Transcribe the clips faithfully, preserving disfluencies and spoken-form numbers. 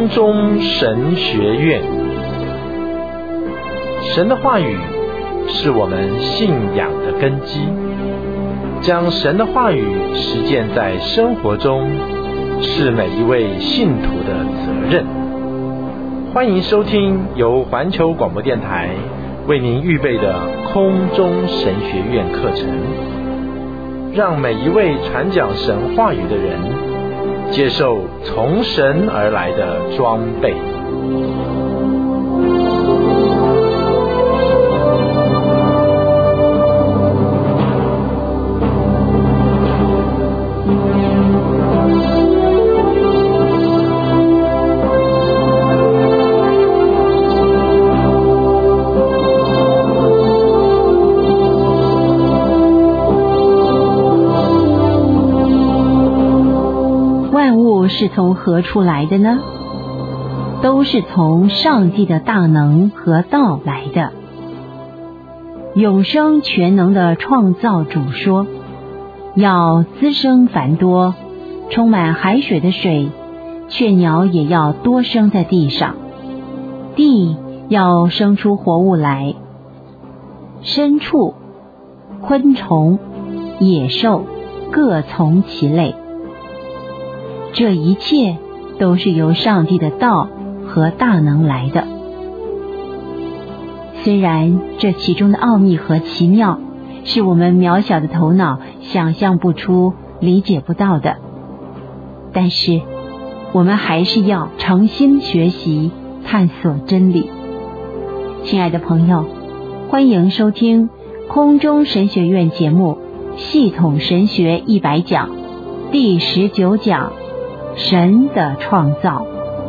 中神学院。神的话语是我们信仰的根基，将神的话语实践在生活中，是每一位信徒的责任。欢迎收听由环球广播电台为您预备的空中神学院课程，让每一位传讲神话语的人接受从神而来的装备。 是从何处来的呢？都是从上帝的大能和道来的。永生全能的创造主说，要滋生繁多，充满海水的水，雀鸟也要多生在地上，地要生出活物来，牲畜、昆虫、野兽各从其类。这一切都是由上帝的道和大能来的。虽然这其中的奥秘和奇妙是我们渺小的头脑想象不出、理解不到的，但是我们还是要诚心学习、探索真理。亲爱的朋友，欢迎收听空中神学院节目《系统神学一百讲》第十九讲，神的创造。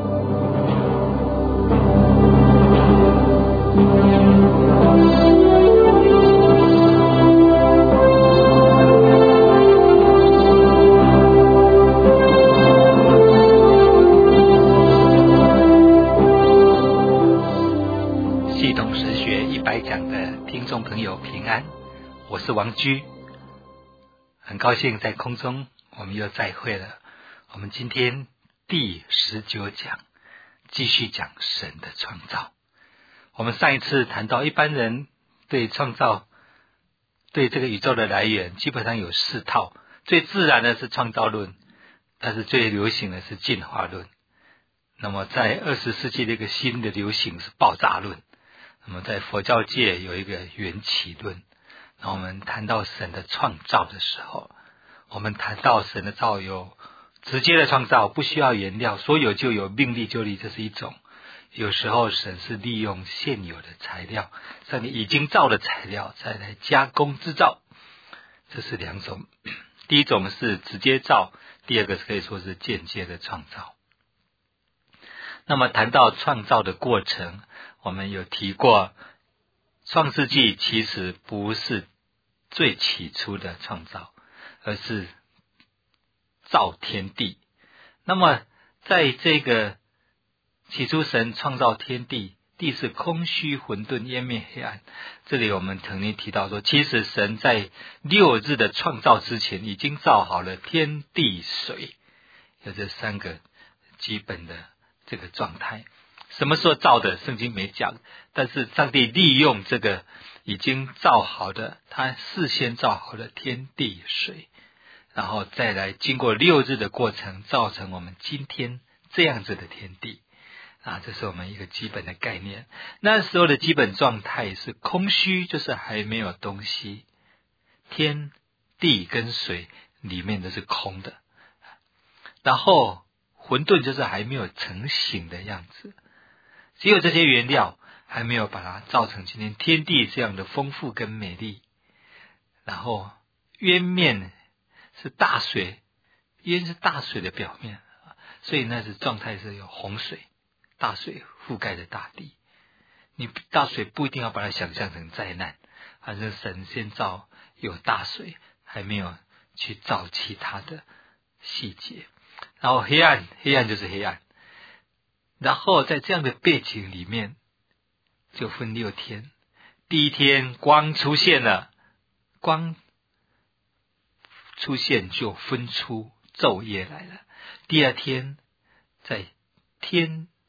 系统神学一百讲的听众朋友平安，我是王居，很高兴在空中我们又再会了。我们今天第十九讲继续讲神的创造。我们上一次谈到一般人对创造，对这个宇宙的来源基本上有四套，最自然的是创造论，但是最流行的是进化论。那么在二十世纪的一个新的流行是爆炸论。那么在佛教界有一个缘起论。那我们谈到神的创造的时候，我们谈到神的造有直接的创造，不需要原料，说有就有，命立就立，这是一种。有时候神是利用现有的材料，上帝已经造的材料再来加工制造，这是两种。第一种是直接造，第二个可以说是间接的创造。那么谈到创造的过程，我们有提过创世纪其实不是最起初的创造，而是造天地。那么在这个起初神创造天地，地是空虚混沌，湮灭黑暗。这里我们曾经提到说，其实神在六日的创造之前已经造好了天地水，有这三个基本的这个状态。什么时候造的圣经没讲，但是上帝利用这个已经造好的，他事先造好的天地水，然后再来经过六日的过程，造成我们今天这样子的天地啊，这是我们一个基本的概念。那时候的基本状态是空虚，就是还没有东西，天地跟水里面都是空的，然后混沌就是还没有成型的样子，只有这些原料还没有把它造成今天天地这样的丰富跟美丽。然后渊面是大水，渊是大水的表面，所以那是状态是有洪水，大水覆盖着大地。你大水不一定要把它想象成灾难，而是神先造有大水，还没有去造其他的细节。然后黑暗，黑暗就是黑暗。然后在这样的背景里面，就分六天。第一天光出现了，光出现就分出昼夜来了。第二天在天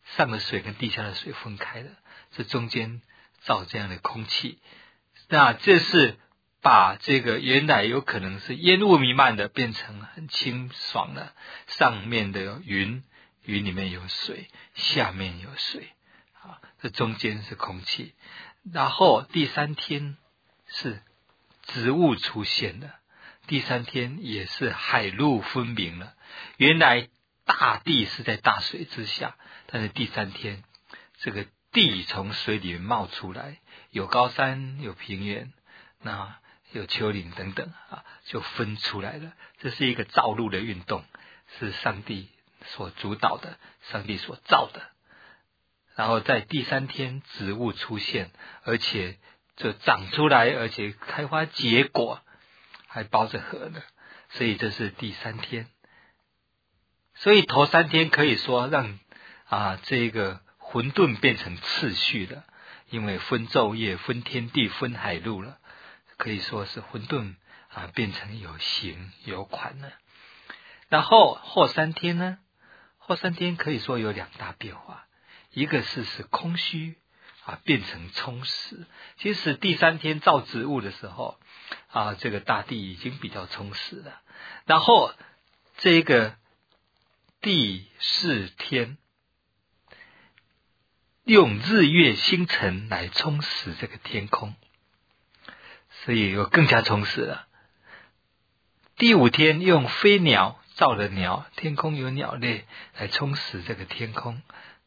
上的水跟地下的水分开了，这中间造这样的空气。那这是把这个原来有可能是烟雾弥漫的变成很清爽的，上面的有云，云里面有水，下面有水啊，这中间是空气。然后第三天是植物出现了，第三天也是海陆分明了。原来大地是在大水之下，但是第三天这个地从水里面冒出来，有高山有平原，那有丘陵等等啊，就分出来了。这是一个造陆的运动，是上帝所主导的，上帝所造的。然后在第三天植物出现，而且就长出来，而且开花结果，还包着核呢，所以这是第三天。所以头三天可以说让啊这个混沌变成次序了，因为分昼夜、分天地、分海陆了，可以说是混沌啊变成有形有款了。然后后三天呢，后三天可以说有两大变化，一个是使空虚啊变成充实。其实第三天造植物的时候啊，这个大地已经比较充实了。然后这个第四天用日月星辰来充实这个天空，所以又更加充实了。第五天用飞鸟造了鸟，天空有鸟类来充实这个天空，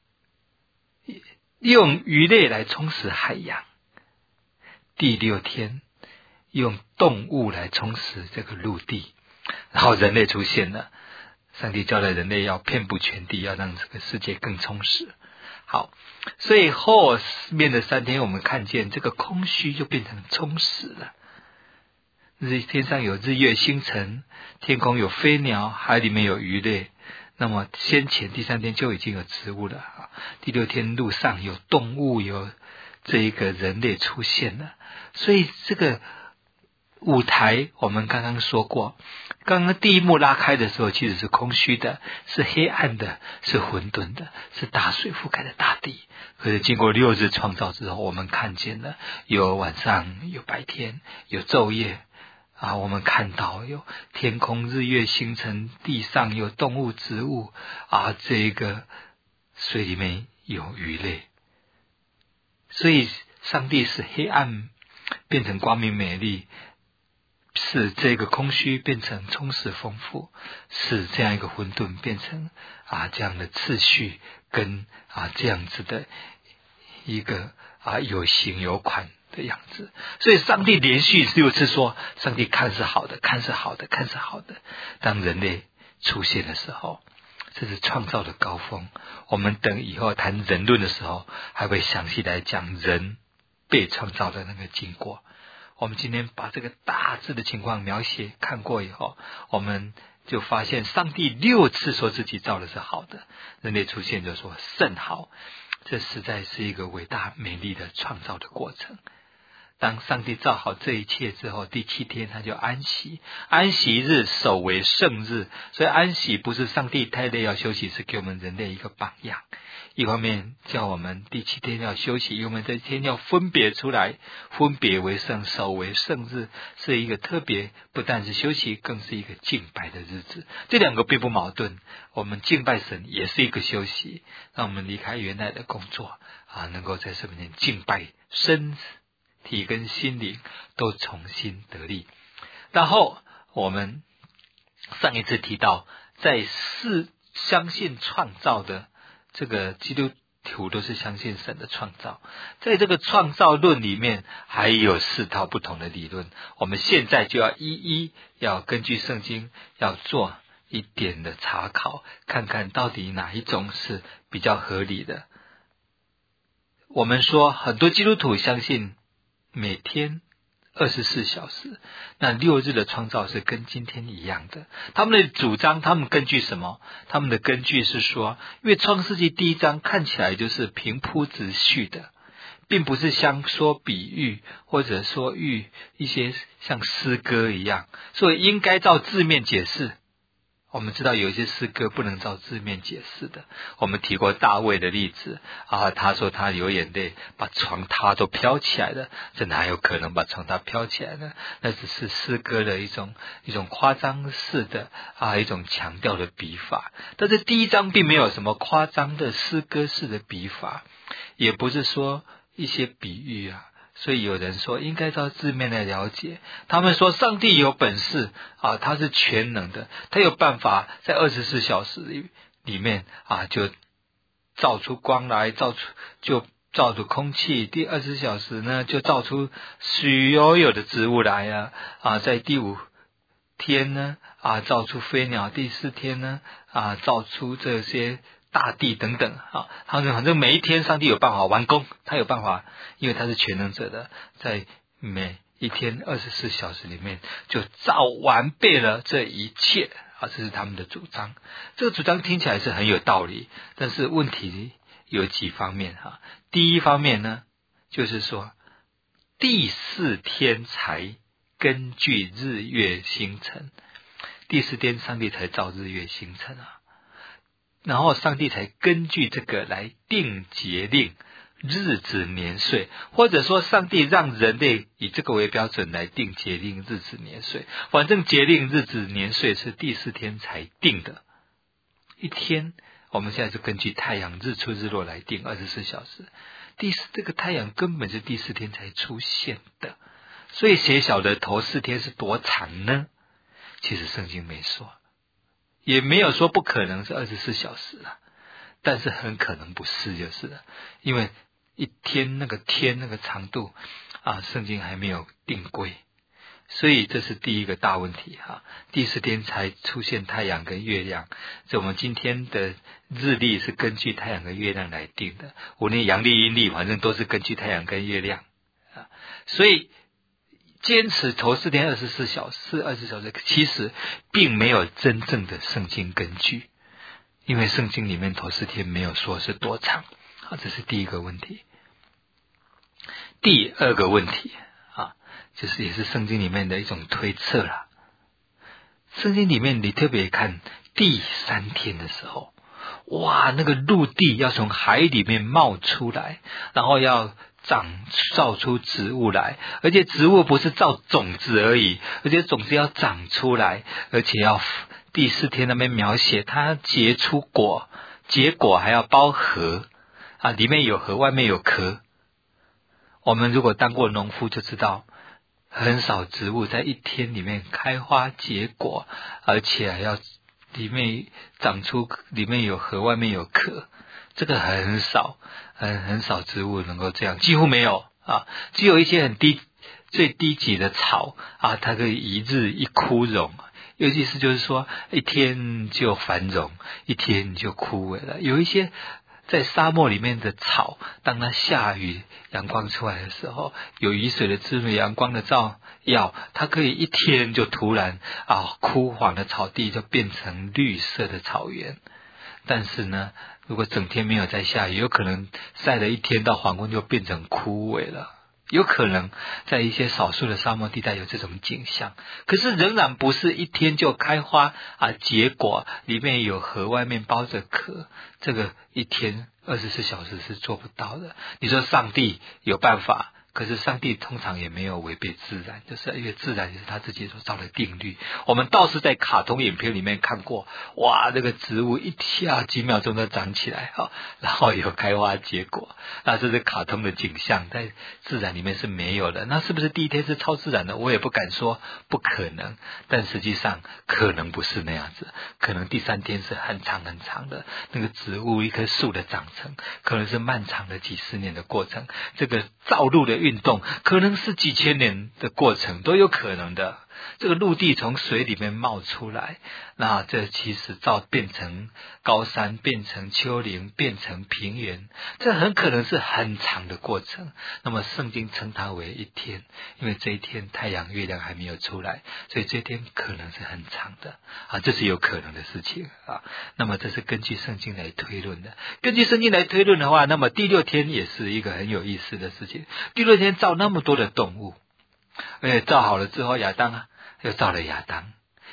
用鱼类来充实海洋。第六天用动物来充实这个陆地，然后人类出现了。上帝交代人类要遍布全地，要让这个世界更充实。好，所以后面的三天我们看见这个空虚就变成充实了。日天上有日月星辰，天空有飞鸟，海里面有鱼类。那么先前第三天就已经有植物了，第六天路上有动物，有这一个人类出现了。所以这个舞台我们刚刚说过，刚刚第一幕拉开的时候其实是空虚的，是黑暗的，是混沌的，是大水覆盖的大地。可是经过六日创造之后，我们看见了有晚上有白天有昼夜啊，我们看到有天空日月星辰，地上有动物植物啊，这个水里面有鱼类。所以上帝使黑暗变成光明美丽，使这个空虚变成充实丰富，使这样一个混沌变成啊这样的次序跟啊这样子的一个啊有形有款的样子。所以上帝连续六次说，上帝看是好的，看是好的，看是好的。当人类出现的时候，这是创造的高峰。我们等以后谈人论的时候，还会详细来讲人被创造的那个经过。我们今天把这个大致的情况描写看过以后，我们就发现上帝六次说自己造的是好的，人类出现就说甚好。这实在是一个伟大美丽的创造的过程。当上帝造好这一切之后，第七天他就安息，安息日守为圣日。所以安息不是上帝太累要休息，是给我们人类一个榜样。一方面叫我们第七天要休息，因为我们这一天要分别出来，分别为圣，守为圣日，是一个特别，不但是休息，更是一个敬拜的日子。这两个并不矛盾，我们敬拜神也是一个休息，让我们离开原来的工作啊，能够在神面前敬拜，身体跟心灵都重新得力。然后我们上一次提到，在是相信创造的这个基督徒都是相信神的创造，在这个创造论里面还有四套不同的理论，我们现在就要一一要根据圣经要做一点的查考，看看到底哪一种是比较合理的。我们说很多基督徒相信每天二十四小时，那六日的创造是跟今天一样的。他们的主张，他们根据什么？他们的根据是说，因为创世纪第一章看起来就是平铺直叙的，并不是像说比喻或者说喻一些像诗歌一样，所以应该照字面解释。 我们知道有一些诗歌不能照字面解释的，我们提过大卫的例子啊，他说他流眼泪把床榻都飘起来了，这哪有可能把床榻飘起来呢？那只是诗歌的一种一种夸张式的啊一种强调的笔法。但是第一章并没有什么夸张的诗歌式的笔法，也不是说一些比喻啊。所以有人说应该照字面来了解，他们说上帝有本事啊，他是全能的，他有办法在二十四小时里里面啊就造出光来，造出就造出空气，第二十四小时呢就造出所有的植物来啊啊，在第五天呢啊造出飞鸟，第四天呢啊造出这些大地等等啊，他说反正每一天上帝有办法完工，他有办法，因为他是全能者的，在每一天二十四小时里面就造完备了这一切啊，这是他们的主张。这个主张听起来是很有道理，但是问题有几方面哈。第一方面呢，就是说第四天才根据日月星辰，第四天上帝才造日月星辰啊。然后上帝才根据这个来定节令、日子、年岁，或者说上帝让人类以这个为标准来定节令、日子、年岁。反正节令、日子、年岁是第四天才定的。一天，我们现在就根据太阳日出日落来定二十四小时。第四，这个太阳根本是第四天才出现的，所以谁晓得头四天是多长呢？其实圣经没说。也没有说不可能是二十四小时啊，但是很可能不是就是了，因为一天那个天那个长度啊，圣经还没有定规，所以这是第一个大问题哈、啊。第四天才出现太阳跟月亮，这我们今天的日历是根据太阳跟月亮来定的，无论阳历阴历，反正都是根据太阳跟月亮啊，所以。坚持头四天二十四小时，二十小时，其实并没有真正的圣经根据，因为圣经里面头四天没有说是多长，啊，这是第一个问题。第二个问题啊，就是也是圣经里面的一种推测啦。圣经里面你特别看第三天的时候，哇，那个陆地要从海里面冒出来，然后要长造出植物来，而且植物不是造种子而已，而且种子要长出来，而且要第四天那边描写它结出果，结果还要包核啊，里面有核，外面有壳。我们如果当过农夫就知道，很少植物在一天里面开花结果，而且还要里面长出里面有核，外面有壳。这个很少，很很少植物能够这样，几乎没有啊，只有一些很低最低级的草啊，它可以一日一枯荣，尤其是就是说一天就繁荣，一天就枯萎了。有一些在沙漠里面的草，当它下雨阳光出来的时候，有雨水的滋润，阳光的照耀，它可以一天就突然啊枯黄的草地就变成绿色的草原。但是呢，如果整天没有在下雨，有可能晒了一天到黄昏就变成枯萎了，有可能在一些少数的沙漠地带有这种景象。可是仍然不是一天就开花啊结果，里面有核，外面包着壳，这个一天二十四小时是做不到的。你说上帝有办法，可是上帝通常也没有违背自然，就是因为自然也是他自己所造的定律。我们倒是在卡通影片里面看过，哇，这个植物一下几秒钟就长起来啊，然后有开花结果，那这是卡通的景象，在自然里面是没有的。那是不是第一天是超自然的？我也不敢说不可能，但实际上可能不是那样子，可能第三天是很长很长的，那个植物一棵树的长成可能是漫长的几十年的过程，这个造陆的运动可能是几千年的过程，都有可能的。这个陆地从水里面冒出来，那这其实造变成高山，变成丘陵，变成平原，这很可能是很长的过程。那么圣经称它为一天，因为这一天太阳月亮还没有出来，所以这一天可能是很长的啊，这是有可能的事情啊。那么这是根据圣经来推论的。根据圣经来推论的话，那么第六天也是一个很有意思的事情。第六天造那么多的动物，而且造好了之后，亚当啊又造了亚当，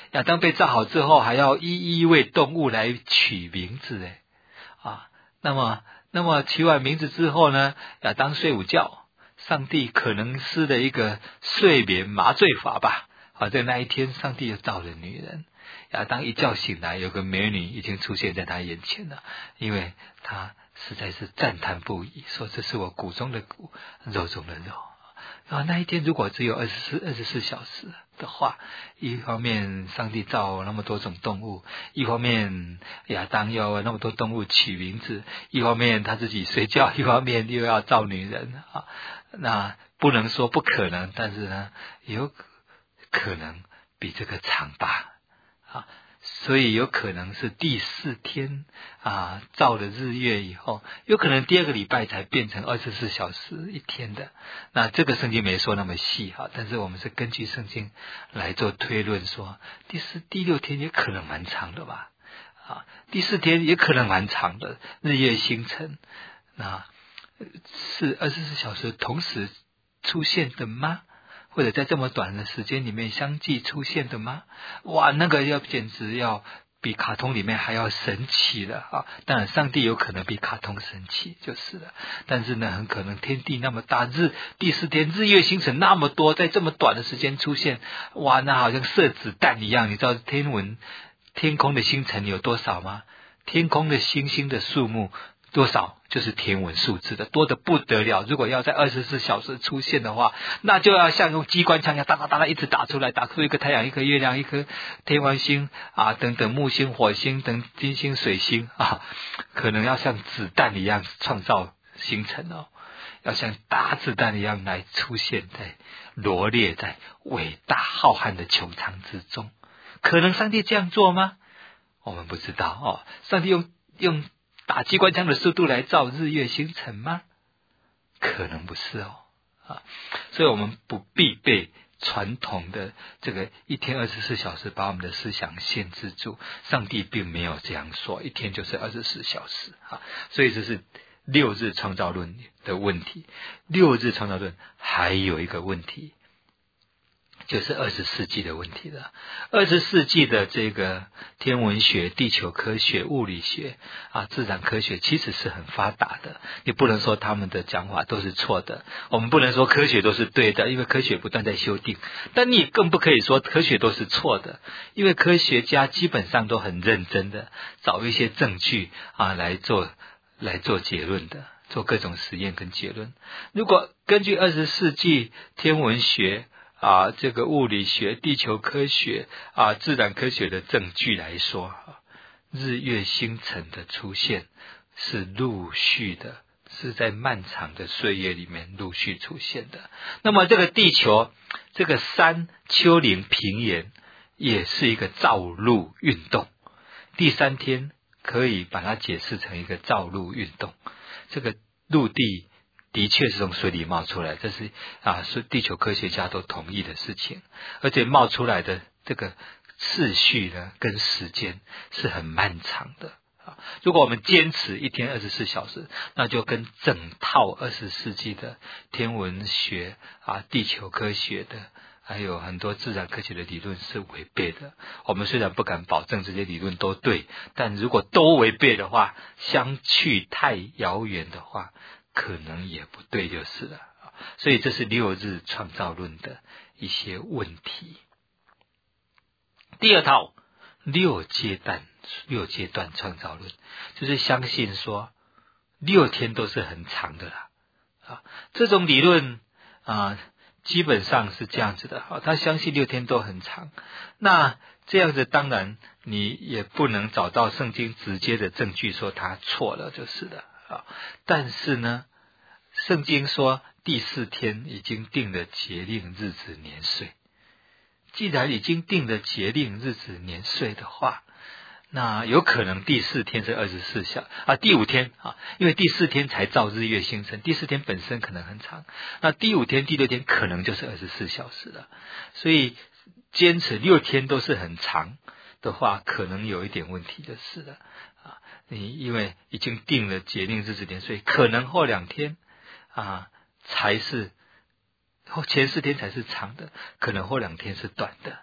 亚当被造好之后，还要一一为动物来取名字诶啊，那么那么取完名字之后呢，亚当睡午觉，上帝可能施了一个睡眠麻醉法吧。好，在那一天，上帝又造了女人。亚当一觉醒来，有个美女已经出现在他眼前了，因为他实在是赞叹不已，说这是我骨中的骨，肉中的肉。啊，那一天如果只有二十四二十四小时的话，一方面上帝造那么多种动物，一方面亚当要那么多动物取名字，一方面他自己睡觉，一方面又要造女人啊。那不能说不可能，但是呢，有可能比这个长吧啊。所以有可能是第四天啊，照了日月以后，有可能第二个礼拜才变成二十四小时一天的。那这个圣经没说那么细哈，但是我们是根据圣经来做推论说，第四、第六天也可能蛮长的吧？啊，第四天也可能蛮长的，日月星辰，那是二十四小时同时出现的吗？或者在这么短的时间里面相继出现的吗？哇，那个要简直要比卡通里面还要神奇了啊！当然上帝有可能比卡通神奇就是了，但是呢很可能天地那么大，日第四天日月星辰那么多，在这么短的时间出现，哇，那好像射子弹一样。你知道天文天空的星辰有多少吗？天空的星星的数目多少就是天文数字的，多得不得了。如果要在二十四小时出现的话，那就要像用机关枪一样，哒哒哒哒一直打出来，打出一个太阳、一颗月亮、一颗天王星啊，等等木星、火星等金星、水星啊，可能要像子弹一样创造星辰哦，要像大子弹一样来出现在罗列在伟大浩瀚的穹苍之中。可能上帝这样做吗？我们不知道哦。上帝用用打机关枪的速度来造日月星辰吗？可能不是哦啊，所以我们不必被传统的这个一天二十四小时把我们的思想限制住。上帝并没有这样说，一天就是二十四小时啊，所以这是六日创造论的问题。六日创造论还有一个问题，就是二十世纪的问题了。二十世纪的这个天文学、地球科学、物理学啊、自然科学其实是很发达的。你不能说他们的讲法都是错的，我们不能说科学都是对的，因为科学不断在修订。但你更不可以说科学都是错的，因为科学家基本上都很认真的找一些证据啊来做来做结论的，做各种实验跟结论。如果根据二十世纪天文学啊，这个物理学、地球科学啊、自然科学的证据来说，日月星辰的出现是陆续的，是在漫长的岁月里面陆续出现的。那么这个地球，这个山丘陵平原也是一个造陆运动。第三天可以把它解释成一个造陆运动。这个陆地的确是从水里冒出来，这是啊，是地球科学家都同意的事情。而且冒出来的这个次序呢，跟时间是很漫长的啊。如果我们坚持一天二十四小时，那就跟整套二十世纪的天文学啊、地球科学的，还有很多自然科学的理论是违背的。我们虽然不敢保证这些理论都对，但如果都违背的话，相去太遥远的话，可能也不对就是了。所以这是六日创造论的一些问题。第二套六阶段六阶段创造论，就是相信说六天都是很长的啦。啊，这种理论啊，基本上是这样子的。啊，他相信六天都很长。那这样子当然你也不能找到圣经直接的证据说他错了就是了。啊，但是呢，圣经说第四天已经定了节令日子年岁。既然已经定了节令日子年岁的话，那有可能第四天是二十四小啊，第五天啊，因为第四天才造日月星辰，第四天本身可能很长，那第五天、第六天可能就是二十四小时了。所以坚持六天都是很长的话，可能有一点问题就是了啊。你因为已经定了节令日子年岁，可能后两天啊才是后前四天才是长的，可能后两天是短的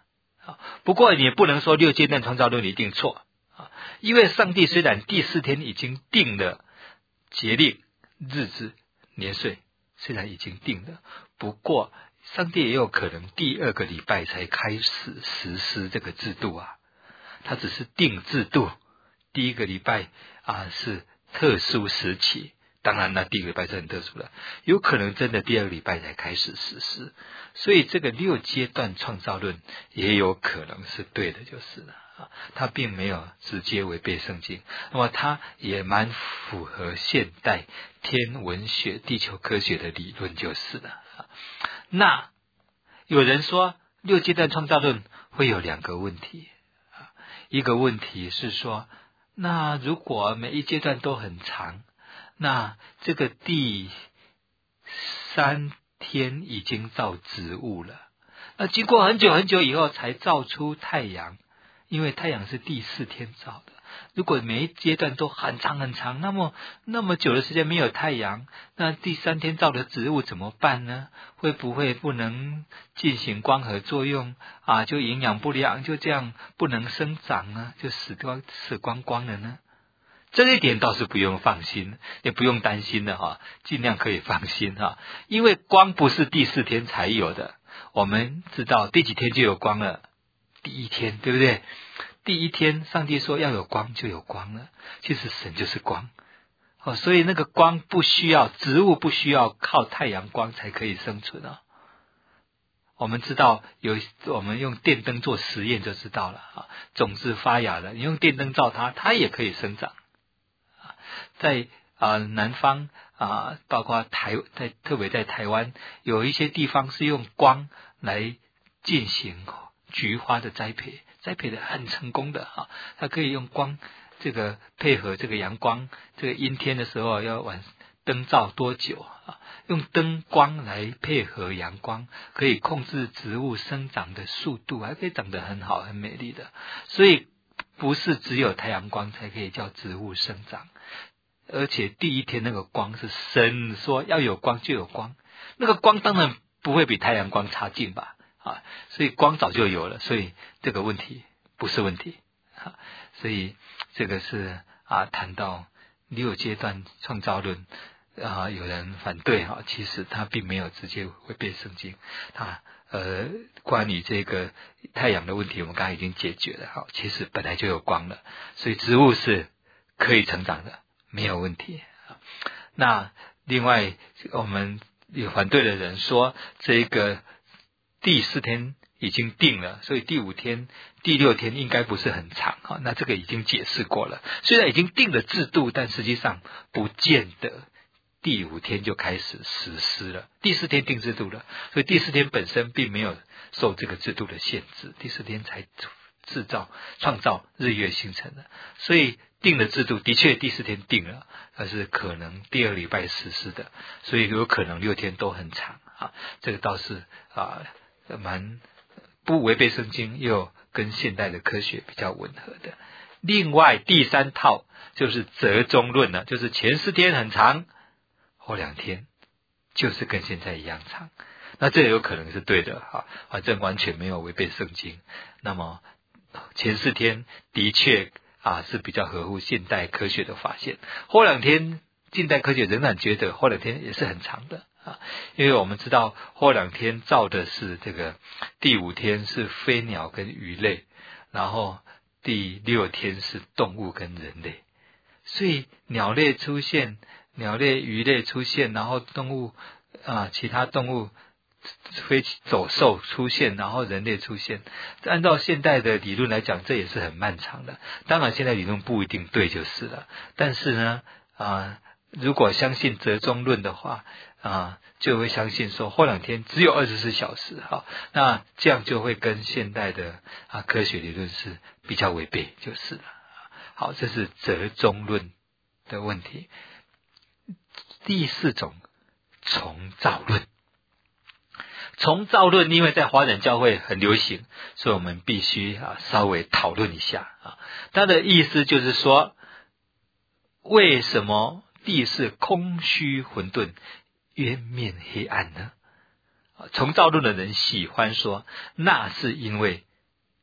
不过你也不能说六阶段创造论一定错，因为上帝虽然第四天已经定了节令、日子、年岁，虽然已经定了，不过上帝也有可能第二个礼拜才开始实施这个制度啊，他只是定制度，第一个礼拜啊是特殊时期，当然那第一个礼拜是很特殊的，有可能真的第二个礼拜才开始实施，所以这个六阶段创造论也有可能是对的，就是了啊，它并没有直接违背圣经，那么它也蛮符合现代天文学、地球科学的理论，就是了啊。那有人说六阶段创造论会有两个问题啊，一个问题是说，那如果每一阶段都很长，那这个第三天已经造植物了，那经过很久很久以后才造出太阳，因为太阳是第四天造的。如果每一阶段都很长很长，那么那么久的时间没有太阳，那第三天造的植物怎么办呢？会不会不能进行光合作用啊？就营养不良，就这样不能生长呢？就死光死光光了呢？这一点倒是不用放心，也不用担心的哈，尽量可以放心哈，因为光不是第四天才有的，我们知道第几天就有光了，第一天，对不对？第一天上帝说要有光就有光了，其实神就是光，哦，所以那个光不需要，植物不需要靠太阳光才可以生存啊。我们知道有我们用电灯做实验就知道了啊，种子发芽了，你用电灯照它，它也可以生长。在啊、呃、南方啊、呃，包括台在特别在台湾，有一些地方是用光来进行菊花的栽培，栽培的很成功的啊。它可以用光这个配合这个阳光，这个阴天的时候要晚灯照多久啊？用灯光来配合阳光，可以控制植物生长的速度，还可以长得很好很美丽的。所以不是只有太阳光才可以叫植物生长。而且第一天那个光是神说要有光就有光，那个光当然不会比太阳光差劲吧啊，所以光早就有了，所以这个问题不是问题啊，所以这个是啊谈到六阶段创造论啊，有人反对哈，其实他并没有直接违背圣经，他呃关于这个太阳的问题我们刚才已经解决了哈，其实本来就有光了，所以植物是可以成长的。没有问题。那另外我们有反对的人说这个第四天已经定了，所以第五天第六天应该不是很长，那这个已经解释过了，虽然已经定了制度，但实际上不见得第五天就开始实施了，第四天定制度了，所以第四天本身并没有受这个制度的限制，第四天才制造创造日月星辰的，所以定了制度的确第四天定了，但是可能第二礼拜实施的，所以有可能六天都很长啊，这个倒是啊蛮不违背圣经，又跟现代的科学比较吻合的。另外第三套就是折中论了，就是前四天很长，后两天就是跟现在一样长，那这也有可能是对的啊，反正完全没有违背圣经。那么前四天的确啊是比较合乎现代科学的发现，后两天近代科学仍然觉得后两天也是很长的啊，因为我们知道后两天造的是这个第五天是飞鸟跟鱼类，然后第六天是动物跟人类，所以鸟类出现，鸟类鱼类出现，然后动物啊其他动物飞走兽出现，然后人类出现，按照现代的理论来讲，这也是很漫长的。当然现在理论不一定对就是了，但是呢啊，如果相信折中论的话啊，就会相信说后两天只有二十四小时，好，那这样就会跟现代的啊科学理论是比较违背就是了。好，这是折中论的问题。第四种重造论，重造论因为在华人教会很流行，所以我们必须啊稍微讨论一下啊。它的意思就是说，为什么地是空虚混沌，渊面黑暗呢？重造论的人喜欢说，那是因为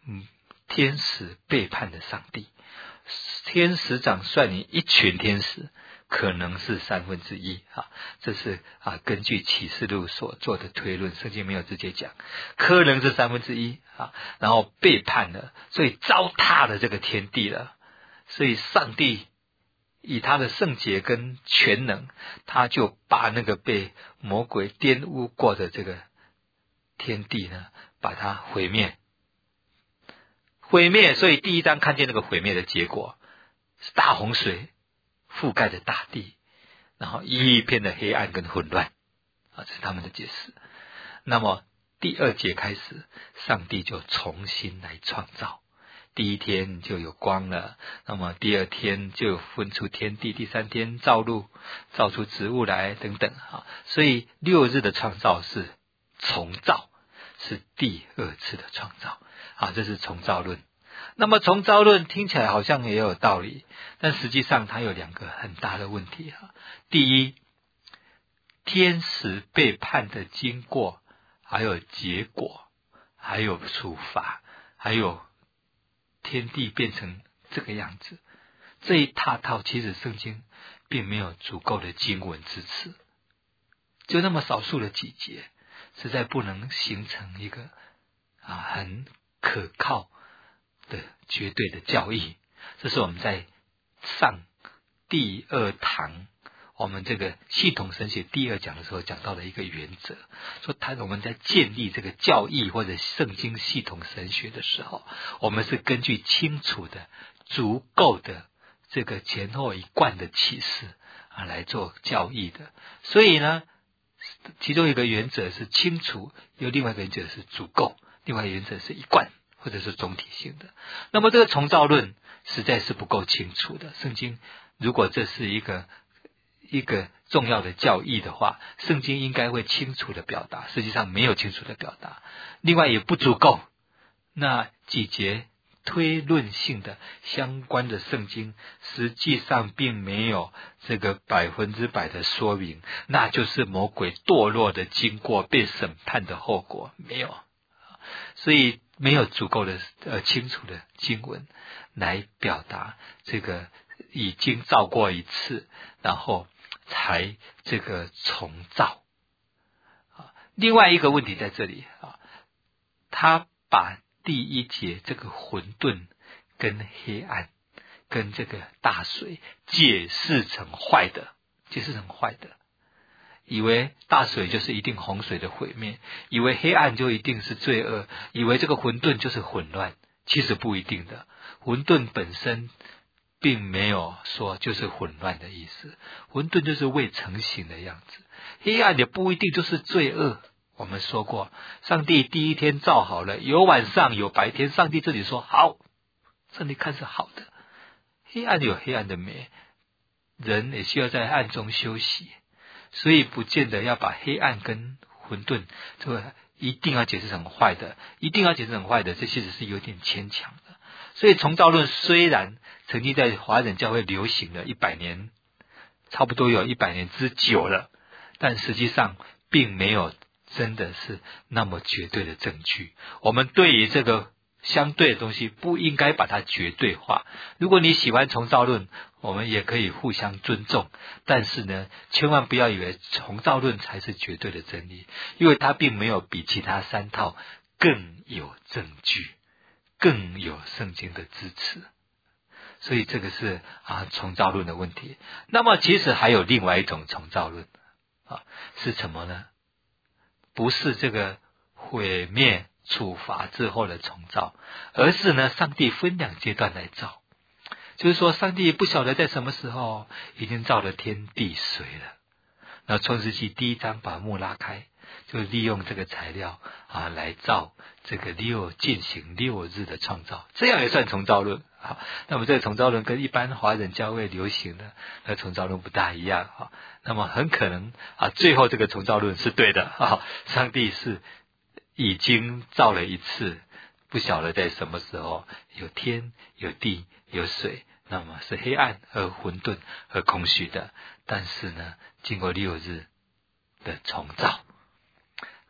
嗯，天使背叛了上帝，天使长率领一群天使，可能是三分之一啊，这是啊根据启示录所做的推论，圣经没有直接讲，可能是三分之一啊，然后背叛了，所以糟蹋了这个天地了，所以上帝以他的圣洁跟全能，他就把那个被魔鬼玷污过的这个天地呢，把它毁灭。毁灭，所以第一章看见那个毁灭的结果是大洪水覆盖着大地，然后一片的黑暗跟混乱啊，这是他们的解释。那么第二节开始，上帝就重新来创造。第一天就有光了，那么第二天就分出天地，第三天造陆，造出植物来等等啊。所以六日的创造是重造，是第二次的创造啊，这是重造论。那么重造论听起来好像也有道理，但实际上它有两个很大的问题啊。第一，天使背叛的经过，还有结果，还有处罚，还有天地变成这个样子，这一大套其实圣经并没有足够的经文支持，就那么少数的几节，实在不能形成一个啊很可靠的绝对的教义。这是我们在上第二堂我们这个系统神学第二讲的时候讲到的一个原则，说他我们在建立这个教义或者圣经系统神学的时候，我们是根据清楚的足够的这个前后一贯的启示啊来做教义的。所以呢，其中一个原则是清楚，有另外一个原则是足够，另外一个原则是一贯或者是总体性的。那么这个重造论实在是不够清楚的。圣经如果这是一个一个重要的教义的话，圣经应该会清楚的表达，实际上没有清楚的表达，另外也不足够。那几节推论性的相关的圣经实际上并没有这个百分之百的说明，那就是魔鬼堕落的经过，被审判的后果，没有。所以没有足够的呃清楚的经文来表达这个已经造过一次，然后才这个重造。另外一个问题在这里啊，他把第一节这个混沌跟黑暗跟这个大水解释成坏的，解释成坏的，以为大水就是一定洪水的毁灭，以为黑暗就一定是罪恶，以为这个混沌就是混乱，其实不一定的。混沌本身并没有说就是混乱的意思，混沌就是未成形的样子，黑暗也不一定就是罪恶。我们说过，上帝第一天造好了，有晚上有白天，上帝这里说好，上帝看是好的。黑暗有黑暗的美，人也需要在暗中休息，所以不见得要把黑暗跟混沌这个一定要解释成坏的，一定要解释成坏的，这其实是有点牵强的。所以重造论虽然曾经在华人教会流行了一百年，差不多有一百年之久了，但实际上并没有真的是那么绝对的证据。我们对于这个相对的东西不应该把它绝对化。如果你喜欢重造论，我们也可以互相尊重，但是呢，千万不要以为重造论才是绝对的真理，因为它并没有比其他三套更有证据，更有圣经的支持。所以这个是啊重造论的问题。那么其实还有另外一种重造论啊，是什么呢？不是这个毁灭处罚之后的重造，而是呢上帝分两阶段来造。就是说上帝不晓得在什么时候已经造了天地水了。那创世纪第一章把幕拉开，就利用这个材料啊来造这个六进行六日的创造，这样也算重造论啊。那么这个重造论跟一般华人教会流行的那重造论不大一样啊。那么很可能啊，最后这个重造论是对的啊，上帝是已经造了一次，不晓得在什么时候有天有地有水，那么是黑暗和混沌和空虚的，但是呢经过六日的重造。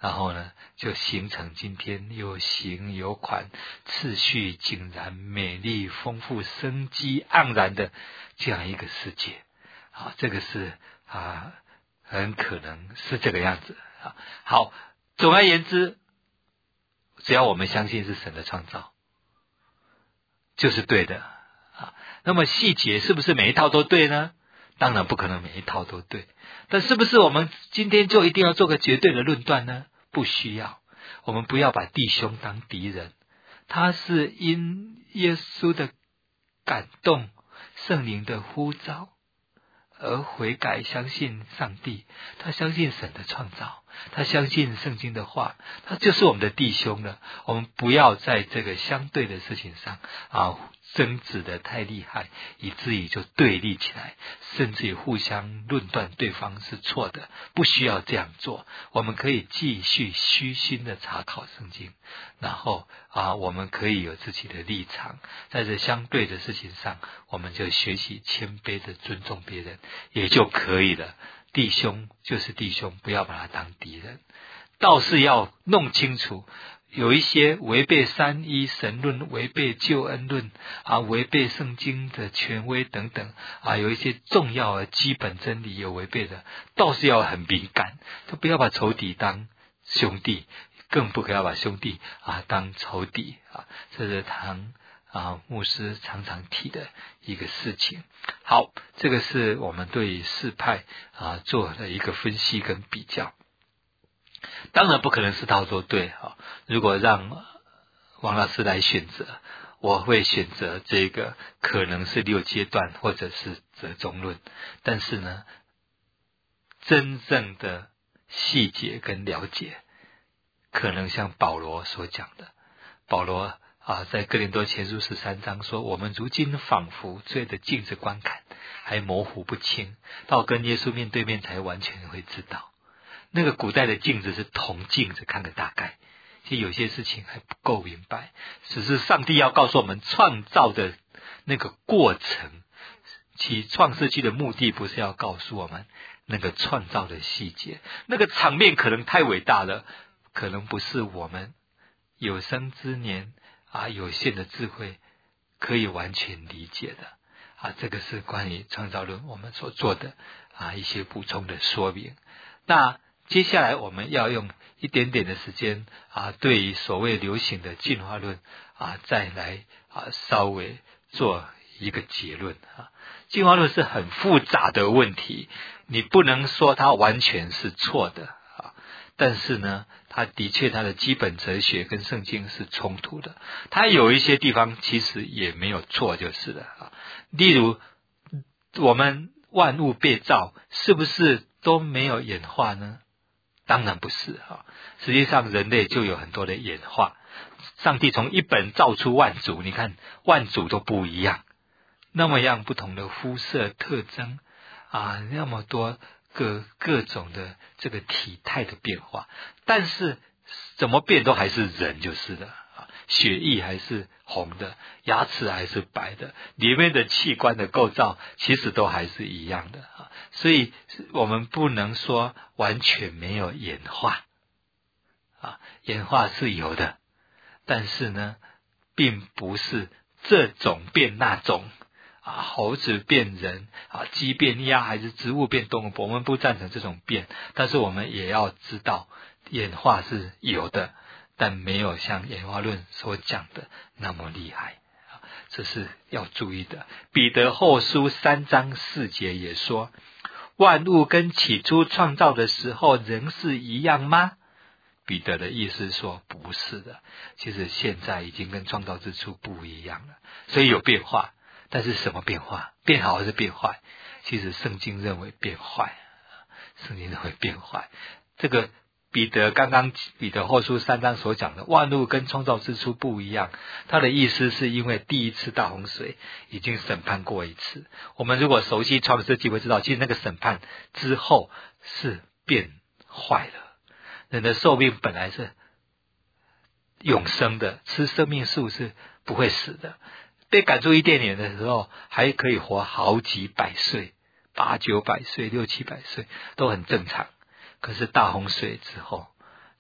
然后呢就形成今天有形有款、次序井然、美丽丰富、生机盎然的这样一个世界。好，这个是啊，很可能是这个样子啊。好，总而言之，只要我们相信是神的创造，就是对的啊。那么细节是不是每一套都对呢？当然不可能每一套都对，但是不是我们今天就一定要做个绝对的论断呢？不需要。我们不要把弟兄当敌人，他是因耶稣的感动、圣灵的呼召而悔改，相信上帝，他相信神的创造，他相信圣经的话，他就是我们的弟兄了。我们不要在这个相对的事情上啊争执的太厉害，以至于就对立起来，甚至于互相论断对方是错的。不需要这样做，我们可以继续虚心的查考圣经，然后啊，我们可以有自己的立场，在这相对的事情上，我们就学习谦卑的尊重别人，也就可以了。弟兄就是弟兄，不要把他当敌人，倒是要弄清楚有一些违背三一神论、违背救恩论啊、违背圣经的权威等等啊，有一些重要的基本真理有违背的，倒是要很敏感，就不要把仇敌当兄弟，更不可要把兄弟啊当仇敌啊，这是唐啊牧师常常提的一个事情。好，这个是我们对四派啊做的一个分析跟比较。当然不可能是套都对啊！如果让王老师来选择，我会选择这个可能是六阶段或者是折中论。但是呢，真正的细节跟了解，可能像保罗所讲的，保罗啊，在哥林多前书十三章说，我们如今仿佛对着镜子观看，还模糊不清，到跟耶稣面对面才完全会知道。那个古代的镜子是铜镜子，看个大概，其实有些事情还不够明白，只是上帝要告诉我们创造的那个过程，其创世纪的目的不是要告诉我们那个创造的细节，那个场面可能太伟大了，可能不是我们有生之年啊有限的智慧可以完全理解的啊。这个是关于创造论我们所做的啊一些补充的说明。那接下来我们要用一点点的时间啊，对于所谓流行的进化论啊，再来啊稍微做一个结论啊。进化论是很复杂的问题，你不能说它完全是错的啊，但是呢，它的确它的基本哲学跟圣经是冲突的，它有一些地方其实也没有错就是了啊。例如我们万物被造，是不是都没有演化呢？当然不是啊，实际上人类就有很多的演化。上帝从一本造出万族，你看万族都不一样，那么样不同的肤色特征啊，那么多各各种的这个体态的变化，但是怎么变都还是人就是了啊，血液还是红的，牙齿还是白的，里面的器官的构造其实都还是一样的啊，所以我们不能说完全没有演化啊，演化是有的，但是呢，并不是这种变那种啊，猴子变人啊，鸡变鸭还是植物变动物，我们不赞成这种变，但是我们也要知道演化是有的，但没有像演化论所讲的那么厉害啊，这是要注意的。彼得后书三章四节也说，万物跟起初创造的时候仍是一样吗？彼得的意思说不是的，其实现在已经跟创造之初不一样了，所以有变化，但是什么变化？变好还是变坏？其实圣经认为变坏，圣经认为变坏。这个彼得刚刚彼得后书三章所讲的万物跟创造之初不一样，他的意思是因为第一次大洪水已经审判过一次。我们如果熟悉创世纪会知道，其实那个审判之后是变坏了。人的寿命本来是永生的，吃生命树是不会死的，被赶出伊甸园的时候还可以活好几百岁，八九百岁六七百岁都很正常。可是大洪水之后，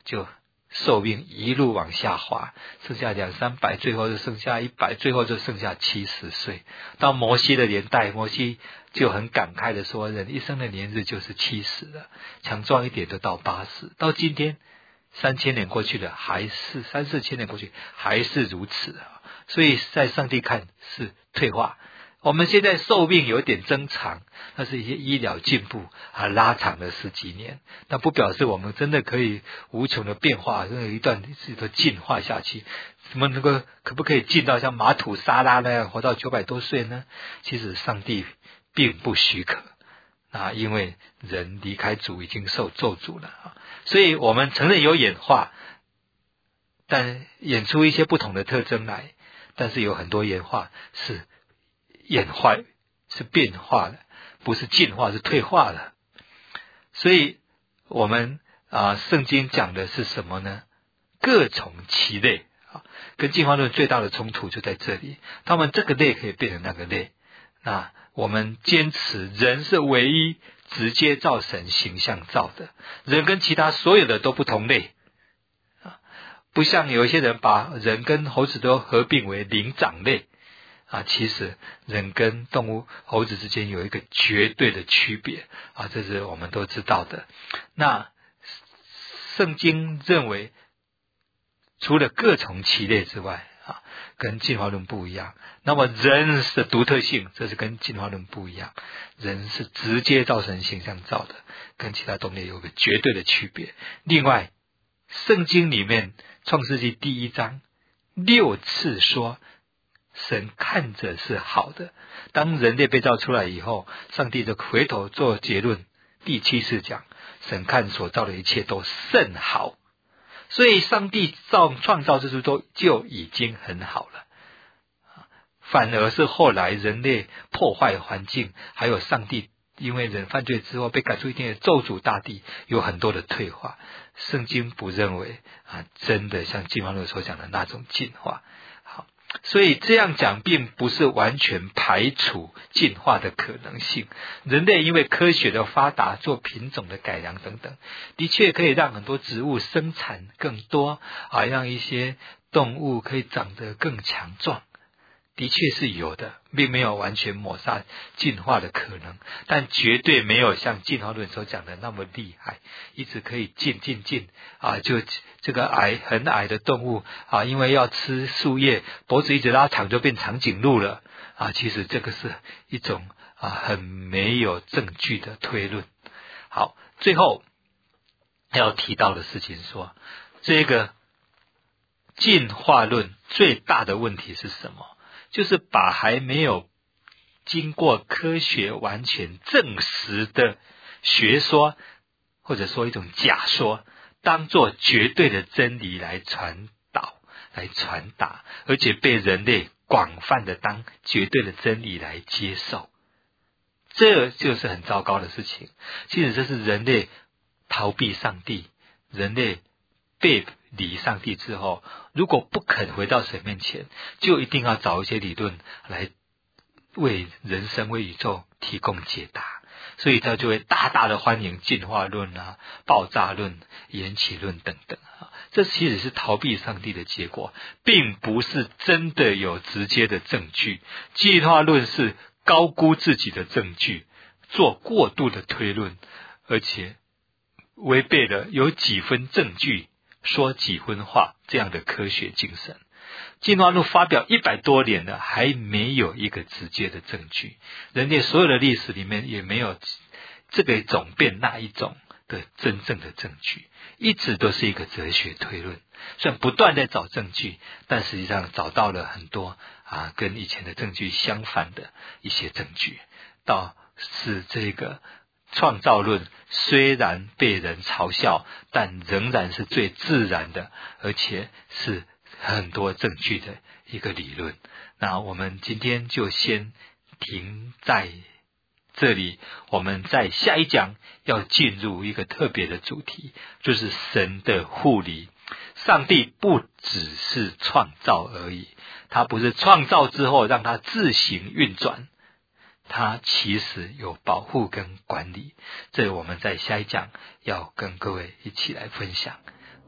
就寿命一路往下滑，剩下两三百，最后就剩下一百，最后就剩下七十岁。到摩西的年代，摩西就很感慨的说，人一生的年日就是七十了，强壮一点都到八十。到今天三千年过去了，还是三四千年过去还是如此啊！所以在上帝看是退化。我们现在寿命有点增长，那是一些医疗进步啊，拉长了十几年，但不表示我们真的可以无穷的变化，真的有一段自己的进化下去。怎么能够可不可以进到像马土沙拉那样活到九百多岁呢？其实上帝并不许可啊，因为人离开主已经受咒诅了啊。所以我们承认有演化，但演出一些不同的特征来，但是有很多演化是演化，是变化的，不是进化，是退化的。所以我们啊，圣经讲的是什么呢？各从其类啊，跟进化论最大的冲突就在这里，他们这个类可以变成那个类。那我们坚持人是唯一直接照神形象造的，人跟其他所有的都不同类啊，不像有一些人把人跟猴子都合并为灵长类啊，其实人跟动物猴子之间有一个绝对的区别啊，这是我们都知道的。那圣经认为除了各从其类之外啊，跟进化论不一样。那么人的独特性，这是跟进化论不一样，人是直接照神形象造的，跟其他动物有个绝对的区别。另外圣经里面创世纪第一章六次说神看着是好的，当人类被造出来以后，上帝就回头做结论，第七次讲神看所造的一切都甚好。所以上帝造创造之初都就已经很好了，反而是后来人类破坏环境，还有上帝因为人犯罪之后被赶出一天的咒诅大地，有很多的退化。圣经不认为啊，真的像进化论所讲的那种进化。好，所以这样讲并不是完全排除进化的可能性。人类因为科学的发达，做品种的改良等等，的确可以让很多植物生产更多啊，让一些动物可以长得更强壮，的确是有的，并没有完全抹杀进化的可能，但绝对没有像进化论所讲的那么厉害，一直可以进进进啊，就这个矮很矮的动物啊，因为要吃树叶，脖子一直拉长就变长颈鹿了啊，其实这个是一种啊很没有证据的推论。好，最后要提到的事情说，这个进化论最大的问题是什么？就是把还没有经过科学完全证实的学说，或者说一种假说，当作绝对的真理来传导、来传达，而且被人类广泛的当绝对的真理来接受，这就是很糟糕的事情。其实这是人类逃避上帝，人类背离上帝之后，如果不肯回到神面前，就一定要找一些理论来为人生、为宇宙提供解答。所以他就会大大的欢迎进化论啊、爆炸论、延期论等等啊。这其实是逃避上帝的结果，并不是真的有直接的证据。进化论是高估自己的证据，做过度的推论，而且违背了有几分证据说几分话这样的科学精神。进化论发表一百多年了，还没有一个直接的证据，人类所有的历史里面也没有这个种变那一种的真正的证据，一直都是一个哲学推论。虽然不断在找证据，但实际上找到了很多啊跟以前的证据相反的一些证据，到是这个创造论虽然被人嘲笑，但仍然是最自然的，而且是很多证据的一个理论。那我们今天就先停在这里，我们在下一讲要进入一个特别的主题，就是神的护理。上帝不只是创造而已，他不是创造之后让他自行运转，他其实有保护跟管理。这我们在下一讲要跟各位一起来分享。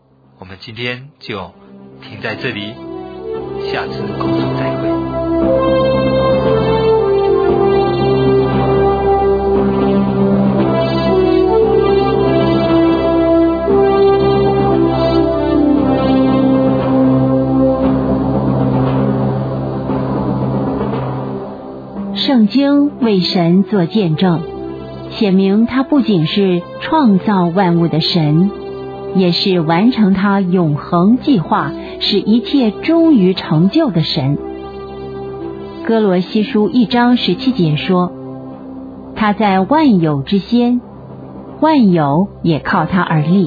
我们今天就停在这里，下次空中再会。 圣经为神做见证，显明他不仅是创造万物的神，也是完成他永恒计划，使一切终于成就的神。哥罗西书一章十七节说，他在万有之先，万有也靠他而立。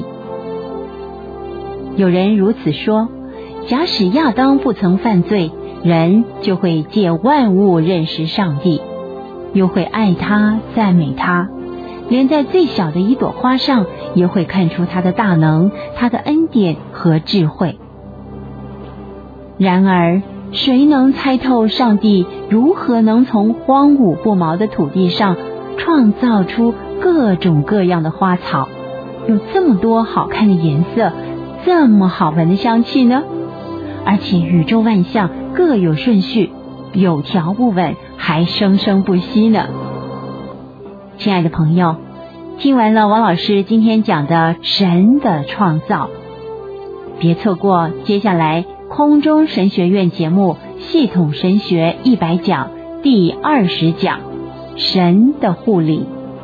有人如此说，假使亚当不曾犯罪，人就会借万物认识上帝，又会爱他赞美他，连在最小的一朵花上也会看出他的大能，他的恩典和智慧。然而谁能猜透上帝如何能从荒芜不毛的土地上创造出各种各样的花草，有这么多好看的颜色，这么好闻的香气呢？而且宇宙万象各有顺序，有条不紊，还生生不息呢。亲爱的朋友，听完了王老师今天讲的神的创造，别错过接下来空中神学院节目系统神学一百讲第二十讲，神的护理。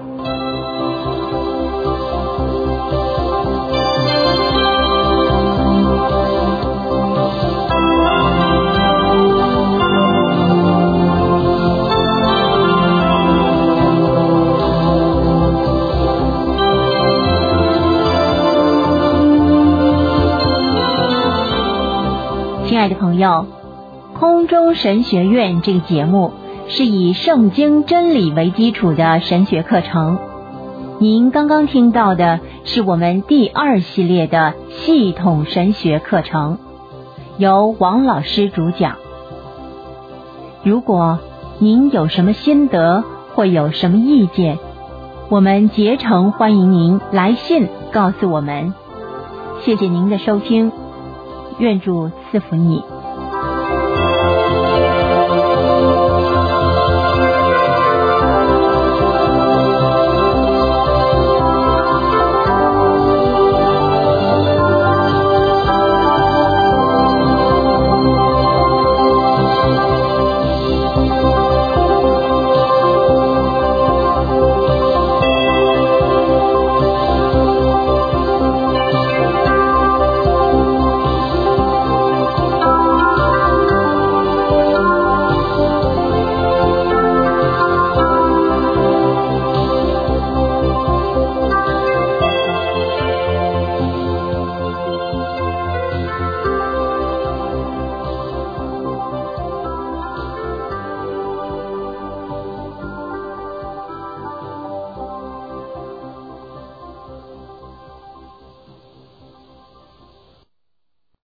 亲爱的朋友，空中神学院这个节目是以圣经真理为基础的神学课程。您刚刚听到的是我们第二系列的系统神学课程，由王老师主讲。如果您有什么心得或有什么意见，我们竭诚欢迎您来信告诉我们。谢谢您的收听，愿主赐福你。